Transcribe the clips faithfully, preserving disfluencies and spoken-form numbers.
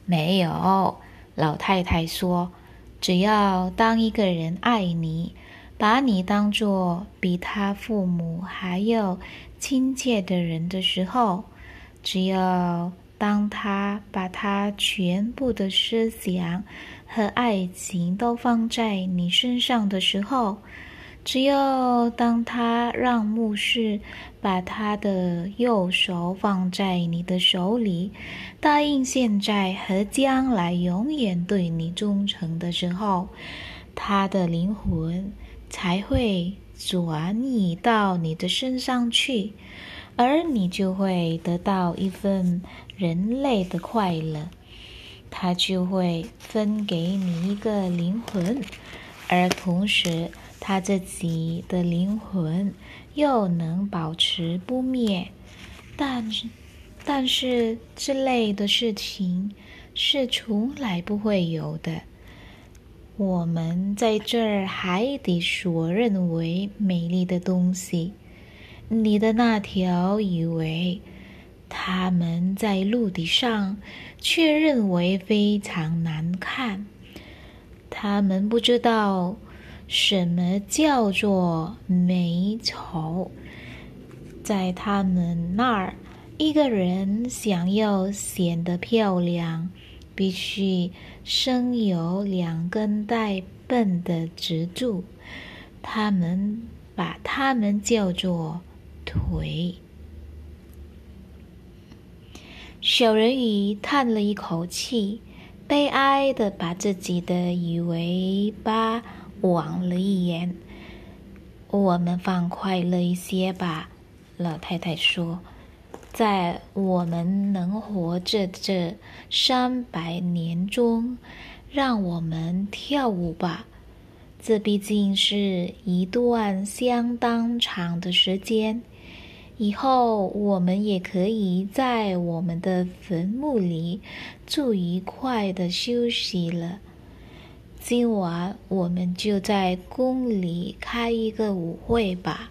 没有，老太太说，只要当一个人爱你，把你当作比他父母还要亲切的人的时候，只要当他把他全部的思想和爱情都放在你身上的时候，只要当他让牧师把他的右手放在你的手里，答应现在和将来永远对你忠诚的时候，他的灵魂才会转移到你的身上去，而你就会得到一份人类的快乐。他就会分给你一个灵魂，而同时他自己的灵魂又能保持不灭。但是但是这类的事情是从来不会有的。我们在这儿还得所认为美丽的东西，你的那条以为他们在陆地上却认为非常难看。他们不知道什么叫做美丑。在他们那儿，一个人想要显得漂亮，必须生有两根带笨的支柱，他们把它们叫做腿。小人鱼叹了一口气，悲哀地把自己的鱼尾巴望了一眼。我们放快乐一些吧，老太太说，在我们能活着这三百年中，让我们跳舞吧。这毕竟是一段相当长的时间，以后我们也可以在我们的坟墓里住愉快的休息了。今晚我们就在宫里开一个舞会吧。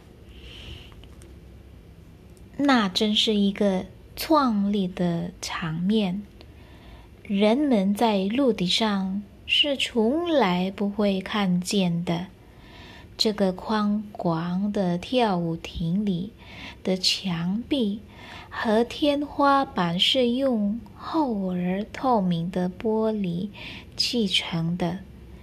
那真是一个壮丽的场面，人们在陆地上是从来不会看见的。这个宽广的跳舞厅里的墙壁和天花板是用厚而透明的玻璃砌成的，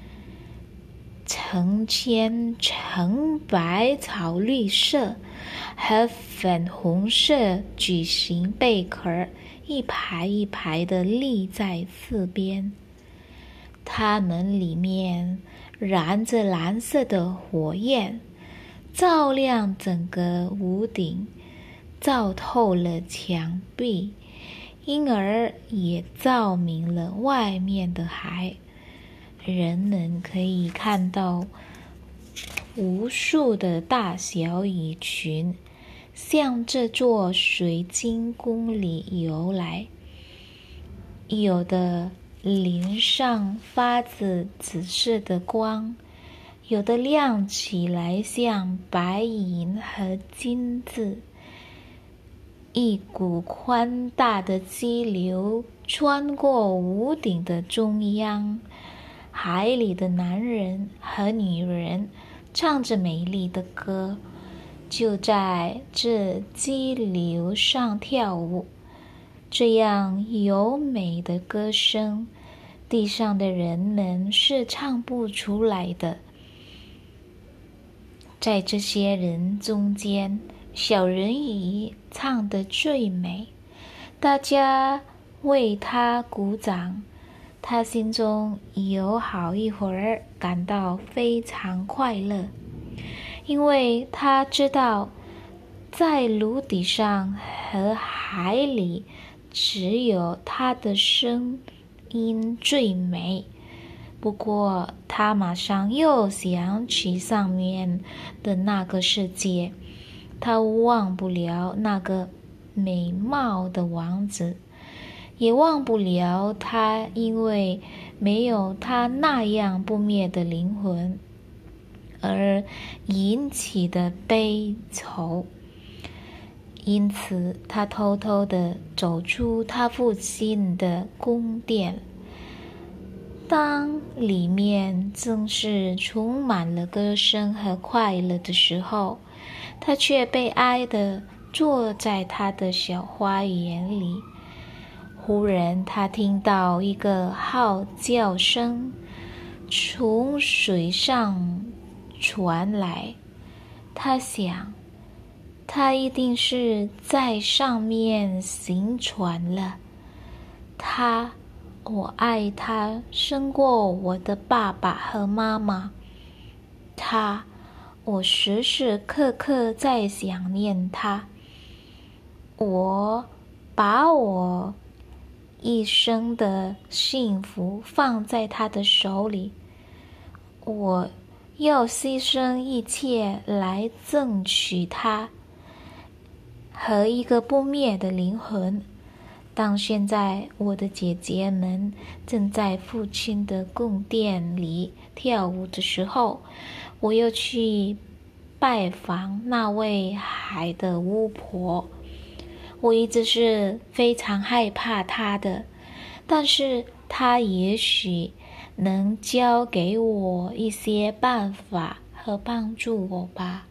成千成百草绿色和粉红色矩形贝壳一排一排地立在四边，它们里面燃着蓝色的火焰，照亮整个屋顶，照透了墙壁，因而也照明了外面的海。人们可以看到无数的大小鱼群向这座水晶宫里游来，有的鳞上发着紫色的光，有的亮起来像白银和金子。一股宽大的激流穿过屋顶的中央，海里的男人和女人唱着美丽的歌，就在这激流上跳舞。这样优美的歌声，地上的人们是唱不出来的。在这些人中间，小人鱼唱得最美，大家为他鼓掌。他心中有好一会儿感到非常快乐，因为他知道在陆地上和海里只有他的声音最美。不过他马上又想起上面的那个世界，他忘不了那个美貌的王子，也忘不了他因为没有他那样不灭的灵魂而引起的悲愁。 因此他偷偷地走出他父亲的宫殿。当里面正是充满了歌声和快乐的时候，他却悲哀地坐在他的小花园里。忽然他听到一个号叫声从水上传来，他想，他一定是在上面行船了。他，我爱他胜过我的爸爸和妈妈。他，我时时刻刻在想念他。我把我一生的幸福放在他的手里，我要牺牲一切来争取他和一个不灭的灵魂。当现在我的姐姐们正在父亲的宫殿里跳舞的时候，我又去拜访那位海的巫婆。我一直是非常害怕她的，但是她也许能教给我一些办法和帮助我吧。